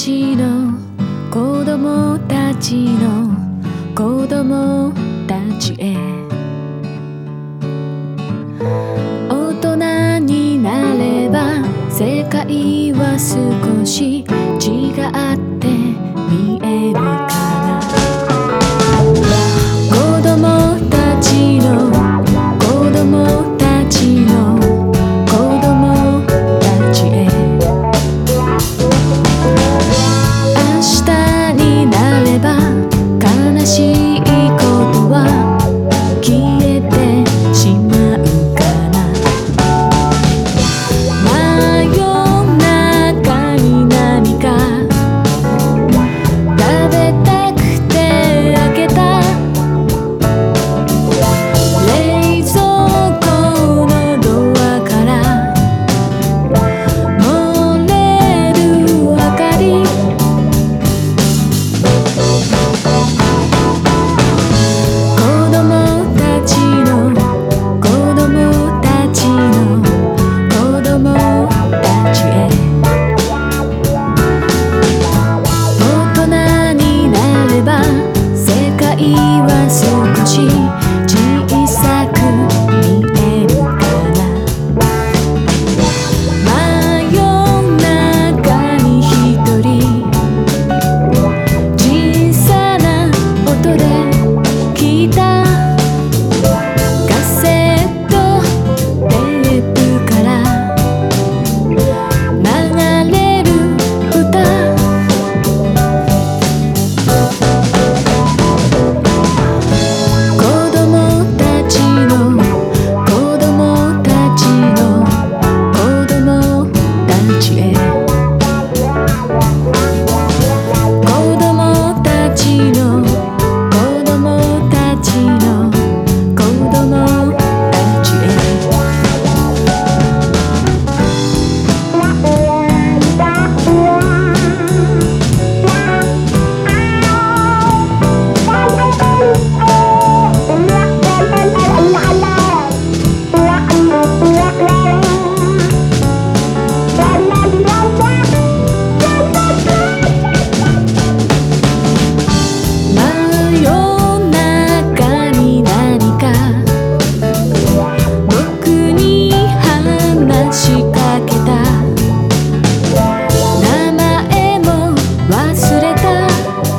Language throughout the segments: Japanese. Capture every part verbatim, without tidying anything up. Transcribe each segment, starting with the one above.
ちの子供たちの子供たちへ大人になれば世界は少し違って見えるかな。子供たちの子供たちの子供たちへ明日になれば悲しいことは消えてしまうかな。真夜中に何か食べたくて開けた冷蔵庫のドアから漏れる明かり。子供たちの子供たちの子供たちへ大人になれば世界は少し小さく見えるかな。真夜中に一人小さな音で聞いたカセットテープから流れる歌。子供たちの子供たちの子供たちへ子供たちの子供たちの子供たちへ真夜中に何か僕に話しかけた名前も忘れた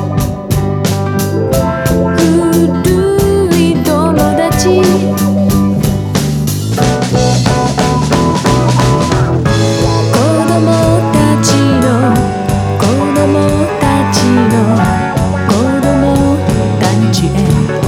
古い友達。子供たちの子供たちの子供たちへ